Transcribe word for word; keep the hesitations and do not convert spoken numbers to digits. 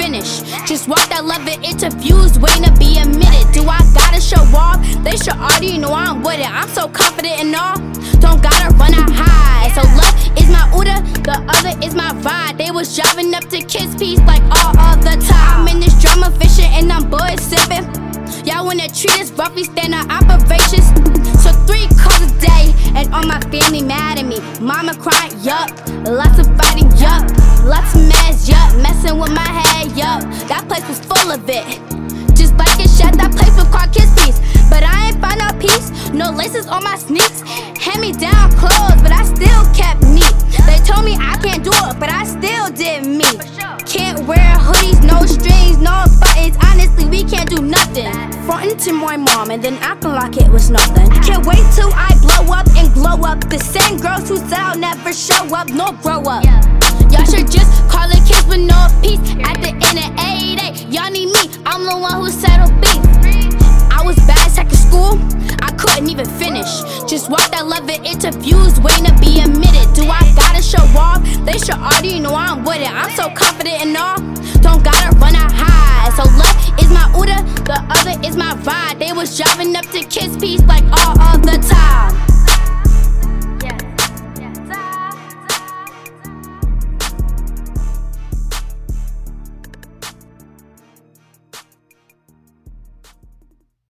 finish. Just walked out loving interviews, waiting to be admitted. Do I gotta show off? They should already know I'm with it. I'm so confident in all, don't gotta run out high. So love is my Uda, the other is my ride. They was driving up to Kiss Peace like all of the time. I'm in this drama fishing and I'm boys sipping. Y'all wanna treat us roughly, stand on operations. So three calls a day, and all my family mad at me. Mama crying, yup. Lots of fighting, yup. Lots of mess, yup. Messing with my head, yup. That place was full of it. Just like a shed, that place was called Kiss Peace. But I ain't find no peace, no laces on my sneaks. Hand me down clothes, but I still kept neat. They told me I can't do it, but I still did me. Can't wear hoodies, no strings, no buttons. Honestly, we can't do nothing. Frontin' to my mom and then acting like it was nothing. Can't wait till I blow up and glow up. The same girls who said I'll never show up, nor grow up. Y'all should just call the kids with no peace. At the end of every day, y'all need me. I'm the one who settled beef. I was bad second school, I couldn't even finish. Just walked out loving interviews, waiting to be admitted. Do I gotta show off? They should already know I'm with it. I'm so confident in all, don't gotta run out high. So love is my Uda, the other is my ride. They was driving up to Kiss Peace like all of the